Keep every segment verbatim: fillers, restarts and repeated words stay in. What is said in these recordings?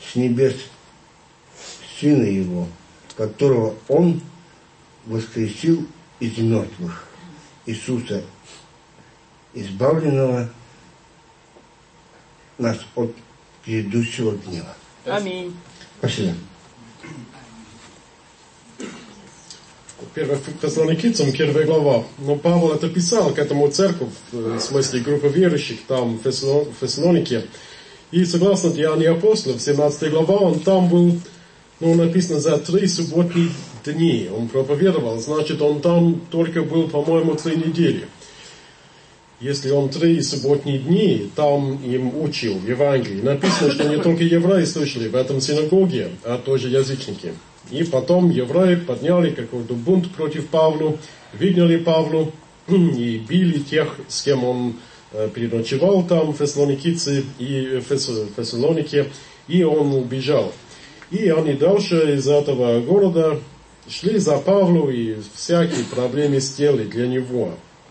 с небес Сына Его, которого Он воскресил из мертвых, Иисуса, избавленного нас от грядущего гнева. Аминь. Спасибо. Первая Фессалоникийцам, первая глава. Но Павел это писал к этому церкви, в смысле группы верующих, там в Фессалонике. И согласно Деяния апостолов, семнадцатая глава, он там был, ну, написано, за три субботние дни. Он проповедовал, значит, он там только был, по-моему, три недели. Если он три субботние дни там им учил Евангелие, написано, что не только евреи слышали в этом синагоге, а тоже язычники. И потом евреи подняли какой-то бунт против Павла, выгнали Павла и били тех, с кем он э, переночевал там, в Фессалоникийце и в Фессалонике, и он убежал. И они дальше из этого города шли за Павлом и всякие проблемы сделали для него.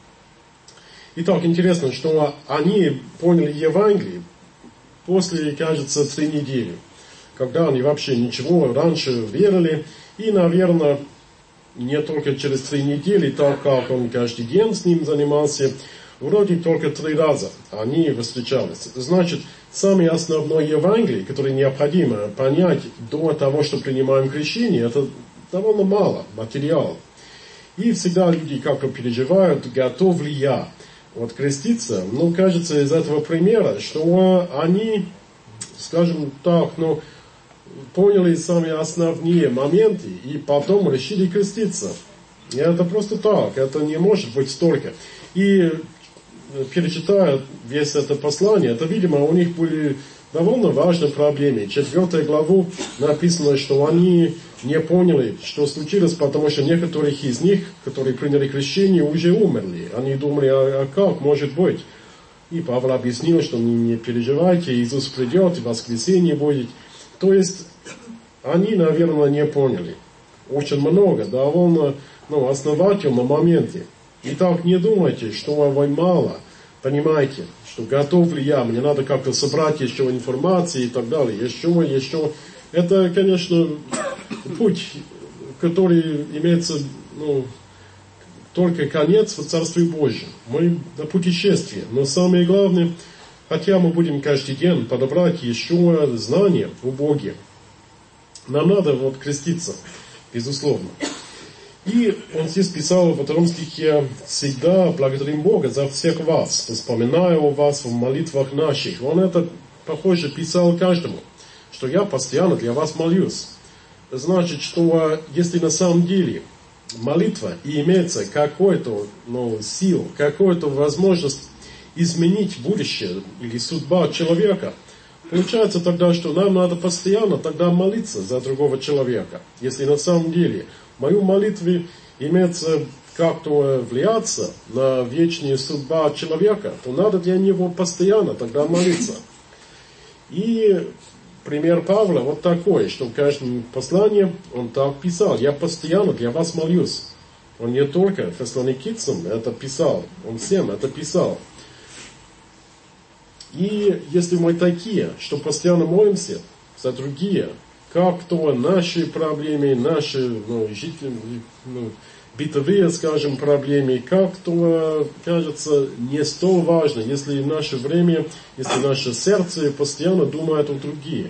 И так интересно, что они поняли Евангелие после, кажется, три недели, когда они вообще ничего раньше верили. И, наверное, не только через три недели, так как он каждый день с ним занимался, вроде только три раза они встречались. Значит, самое основное Евангелие, которое необходимо понять до того, что принимаем крещение, это довольно мало материала. И всегда люди как-то переживают, готов ли я вот креститься. Но кажется из этого примера, что они, скажем так, ну, поняли самые основные моменты и потом решили креститься. И это просто так, это не может быть столько. И перечитая весь это послание, это, видимо, у них были довольно важные проблемы. Четвертая главу написано, что они не поняли, что случилось, потому что некоторых из них, которые приняли крещение, уже умерли. Они думали, а, а как может быть? И Павел объяснил, что не, не переживайте, Иисус придет, и воскресенье будет. То есть, они, наверное, не поняли. Очень много, довольно, ну, основательно моменты. Итак, не думайте, что вы мало понимаете, что готов ли я, мне надо как-то собрать еще информации и так далее, еще, еще. Это, конечно, путь, который имеется, ну, только конец в Царстве Божьем. Мы на путешествии, но самое главное, хотя мы будем каждый день подобрать еще знания о Боге, нам надо вот креститься, безусловно. И он здесь писал во втором стихе: «Всегда благодарим Бога за всех вас, вспоминая о вас в молитвах наших». Он это, похоже, писал каждому, что я постоянно для вас молюсь. Значит, что если на самом деле молитва и имеется какой-то, ну, сил, какая-то возможность изменить будущее или судьба человека, получается тогда, что нам надо постоянно тогда молиться за другого человека. Если на самом деле в мою молитве имеется как-то влияться на вечную судьбу человека, то надо для него постоянно тогда молиться. И пример Павла вот такой, что в каждом послании он так писал: «Я постоянно для вас молюсь». Он не только фессалоникийцам это писал, он всем это писал. И если мы такие, что постоянно молимся за другие, как то наши проблемы, наши, ну, жители, ну, бытовые, скажем, проблемы, как то кажется не столь важно, если наше время, если наше сердце постоянно думает о других.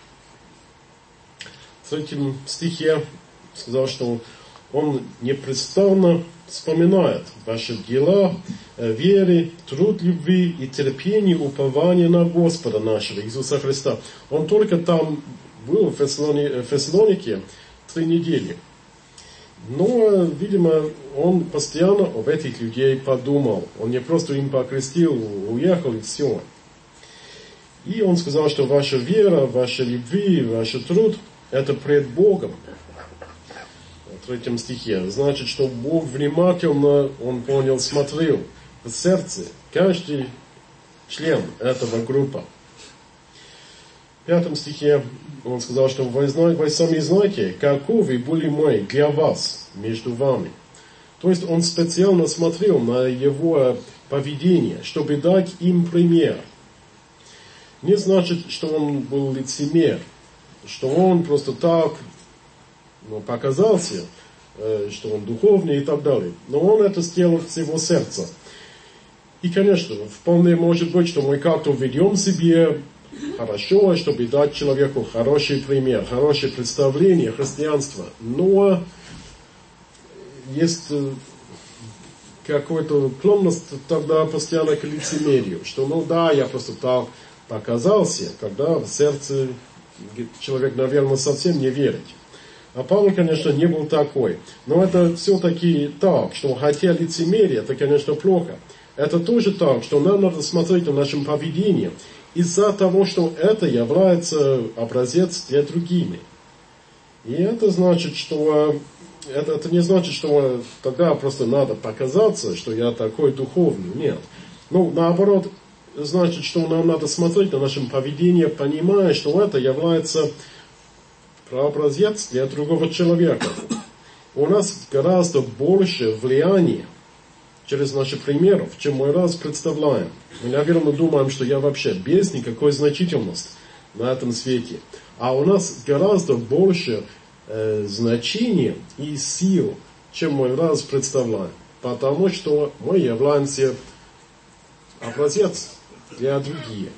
В третьем стихе сказал, что он непрестанно вспоминает ваши дела, веры, труд любви и терпение, упование на Господа нашего Иисуса Христа. Он только там был в Фессалонике три недели. Но, видимо, он постоянно об этих людей подумал. Он не просто им покрестил, уехал и все. И он сказал, что ваша вера, ваша любви, ваш труд – это пред Богом. В третьем стихе. Значит, что Бог внимательно, он понял, смотрел в сердце каждый член этого группы. В пятом стихе он сказал, что вы, знаете, вы сами знаете, каковы были мы для вас, между вами. То есть он специально смотрел на его поведение, чтобы дать им пример. Не значит, что он был лицемер. что он просто так ну, показался, что он духовный и так далее. Но он это сделал от всего сердца. И, конечно, вполне может быть, что мы как-то ведем себе хорошо, чтобы дать человеку хороший пример, хорошее представление христианства. Но есть какая-то склонность тогда постоянно к лицемерию, что ну да, я просто так показался, когда в сердце человек, наверное, совсем не верит. А Павел, конечно, не был такой. Но это все-таки так, что хотя лицемерие, это, конечно, плохо. Это тоже так, что нам надо смотреть на нашем поведении из-за того, что это является образец для другими. И это значит, что это, это не значит, что тогда просто надо показаться, что я такой духовный. Нет. Ну, наоборот, значит, что нам надо смотреть на наше поведение, понимая, что это является прообразец для другого человека. У нас гораздо больше влияния через наши примеры, чем мы раз представляем. Мы, наверное, думаем, что я вообще без никакой значительности на этом свете. А у нас гораздо больше э, значения и сил, чем мы раз представляем. Потому что мы являемся образец для других.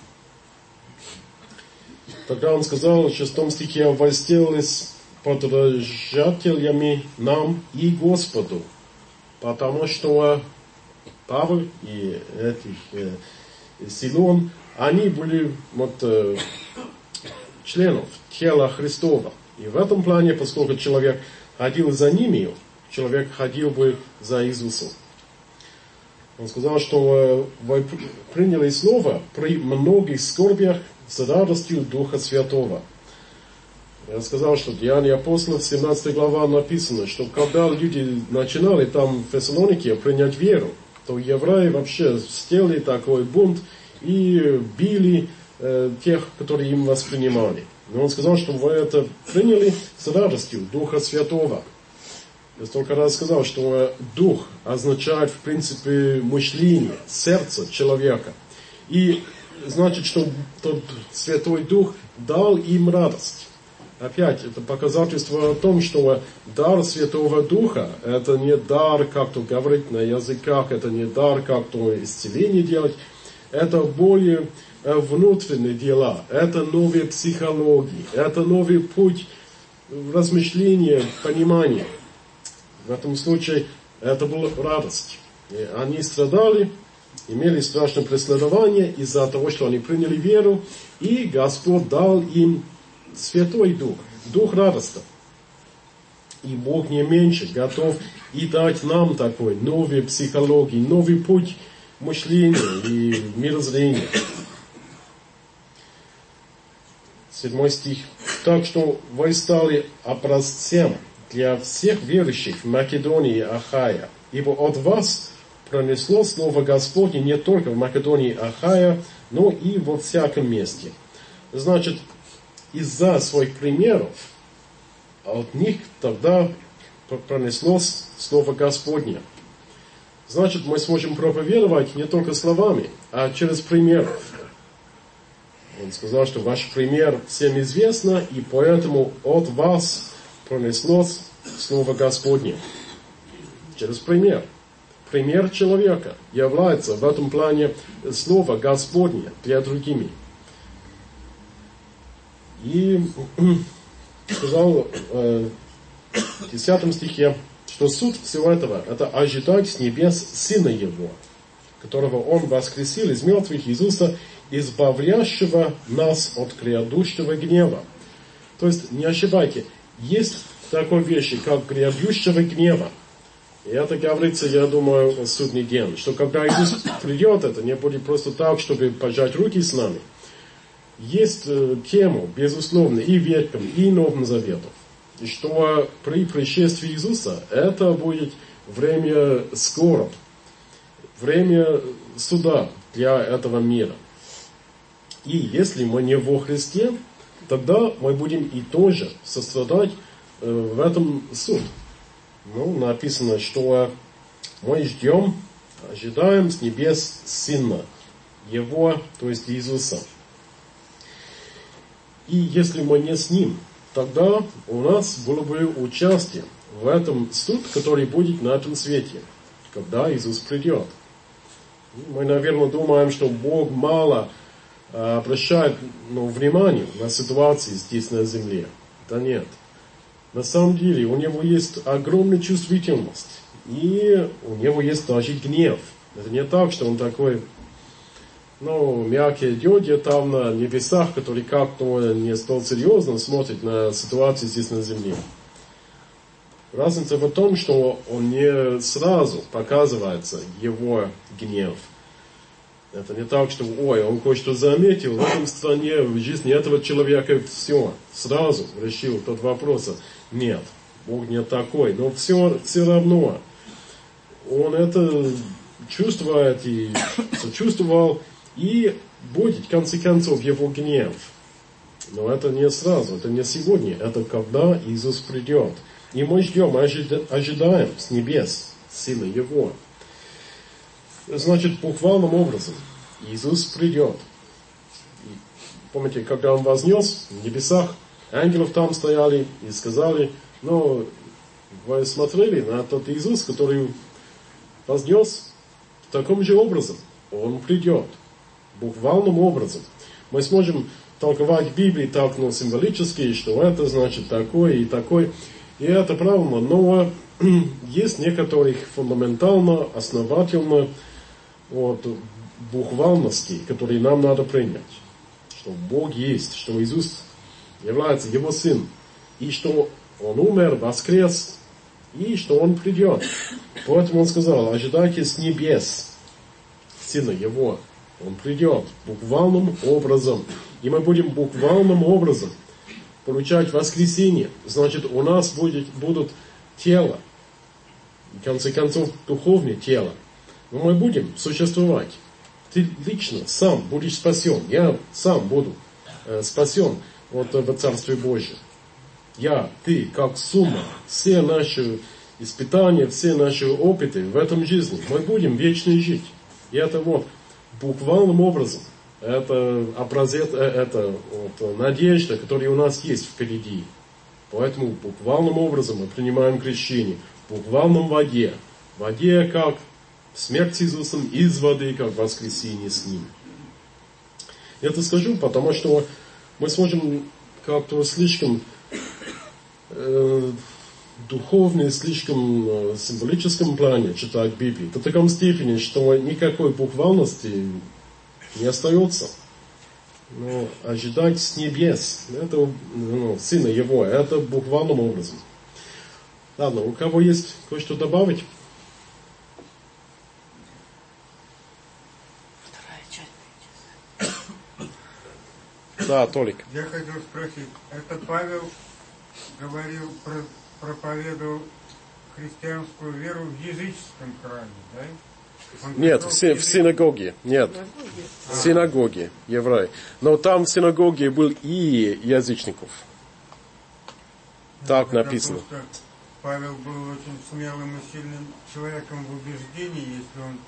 Тогда он сказал в шестом стихе: «Вы сделались подражателями нам и Господу». Потому что Павел и этих э, Силон, они были вот, э, членов тела Христова. И в этом плане, поскольку человек ходил за ними, человек ходил бы за Иисусом. Он сказал, что э, вы приняли слово при многих скорбях с радостью Духа Святого. Я сказал, что в Деяния апостолов, семнадцатая глава, написано, что когда люди начинали там в Фессалонике принять веру, то евреи вообще сделали такой бунт и били э, тех, которые им воспринимали. Но он сказал, что вы это приняли с радостью Духа Святого. Я столько раз сказал, что Дух означает, в принципе, мышление, сердце человека. И значит, что тот Святой Дух дал им радость. Опять, это показательство о том, что дар Святого Духа, это не дар как-то говорить на языках, это не дар как-то исцеление делать, это более внутренние дела, это новая психология, это новый путь размышления, понимания. В этом случае это была радость. И они страдали, имели страшное преследование из-за того, что они приняли веру, и Господь дал им Святой Дух, Дух радости. И Бог не меньше готов и дать нам такой новый психологии, новый путь мышления и мирозрения. Седьмой стих. Так что вы стали образцем для всех верующих в Македонии и Ахая, ибо от вас пронесло слово Господне не только в Македонии и Ахая, но и во всяком месте. Значит, из-за своих примеров от них тогда пронеслось слово Господне. Значит, мы сможем проповедовать не только словами, а через примеров. Он сказал, что ваш пример всем известно, и поэтому от вас пронеслось слово Господне. Через пример. Пример человека является в этом плане слово Господне для другими. И сказал э, в десятом стихе, что суть всего этого – это ожидать с небес Сына Его, которого Он воскресил из мертвых Иисуса, избавляющего нас от грядущего гнева. То есть, не ошибайте, есть такой вещи, как грядущего гнева. И это говорится, я думаю, в судный день, что когда Иисус придет, это не будет просто так, чтобы пожать руки с нами. Есть э, тема, безусловно, и в Ветхом, и Новом Заветах, что при пришествии Иисуса это будет время скоро, время суда для этого мира. И если мы не во Христе, тогда мы будем и тоже сострадать э, в этом суд. Ну, написано, что мы ждем, ожидаем с небес Сына Его, то есть Иисуса. И если мы не с Ним, тогда у нас было бы участие в этом суд, который будет на этом свете, когда Иисус придет. Мы, наверное, думаем, что Бог мало обращает ну, внимание на ситуации здесь на земле. Да нет. На самом деле у Него есть огромная чувствительность. И у Него есть даже гнев. Это не так, что Он такой, ну, мягкий дядя там на небесах, который как-то не столь серьезно смотрит на ситуацию здесь на земле. Разница в том, что Он не сразу показывается, Его гнев. Это не так, что, ой, Он кое-что заметил, в этом стране, в жизни этого человека все, сразу решил тот вопрос. Нет, Бог не такой, но все, все равно. Он это чувствует и сочувствовал, и будет, в конце концов, Его гнев. Но это не сразу, это не сегодня, это когда Иисус придет. И мы ждем, ожидаем с небес силы Его. Значит, буквальным образом Иисус придет. И помните, когда Он вознес в небесах, ангелов там стояли и сказали, ну, вы смотрели на тот Иисус, который вознес в таком же образом. Он придет. Буквальным образом. Мы сможем толковать Библию так, ну, символически, что это значит такое и такое. И это правильно, но есть некоторых фундаментально, основательно вот, буквальности, которые нам надо принять. Что Бог есть, что Иисус является Его Сын, и что Он умер, воскрес, и что Он придет. Поэтому Он сказал, ожидайте с небес Сына Его. Он придет буквальным образом. И мы будем буквальным образом получать воскресение. Значит, у нас будет, будут тело. В конце концов, духовное тело. Но мы будем существовать. Ты лично сам будешь спасен. Я сам буду э, спасен вот, в Царстве Божьем. Я, ты, как сумма, все наши испытания, все наши опыты в этом жизни, мы будем вечно жить. И это вот буквальным образом, это образец, это вот, надежда, которая у нас есть впереди. Поэтому буквальным образом мы принимаем крещение. В буквальном воде. В воде как смерть с Иисусом, из воды как воскресение с Ним. Это скажу, потому что мы сможем как-то слишком э, духовно, слишком э, символическом плане читать Библию. До такой степени, что никакой буквальности не остается. Но ожидать с небес, это ну, Сына Его, это буквальным образом. Ладно, у кого есть кое-что добавить? Да, Толик. Я хотел спросить, это Павел говорил, про, проповедовал христианскую веру в языческом храме, да? Он Нет, в, си, в синагоге. Нет, в синагоге, еврей. Но там в синагоге был и язычников. Так написано. Павел был очень смелым и сильным человеком в убеждении, если он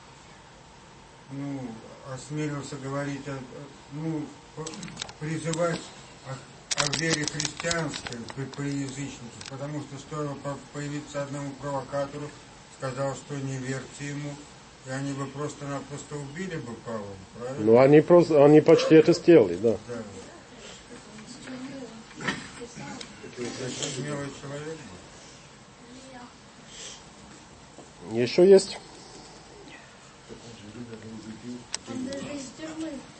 ну, осмелился говорить, о, ну, призывать о, о вере христианской при, при язычниках, потому что стоило появиться одному провокатору, сказал, что не верьте ему, и они бы просто-напросто убили бы Павла, правильно? Ну, они просто, они почти это сделали, да. Да. Смелый человек был. Еще есть? Он даже из тюрьмы